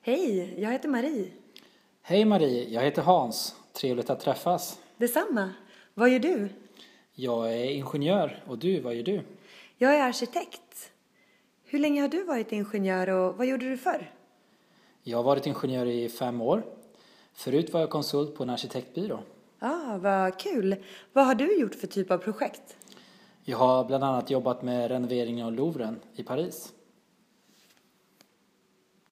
Hej, jag heter Marie. Hej Marie, jag heter Hans. Trevligt att träffas. Detsamma. Vad gör du? Jag är ingenjör och du, vad gör du? Jag är arkitekt. Hur länge har du varit ingenjör och vad gjorde du förr? Jag har varit ingenjör i 5 år. Förut var jag konsult på en arkitektbyrå. Vad kul. Vad har du gjort för typ av projekt? Jag har bland annat jobbat med renoveringen av Louvren i Paris.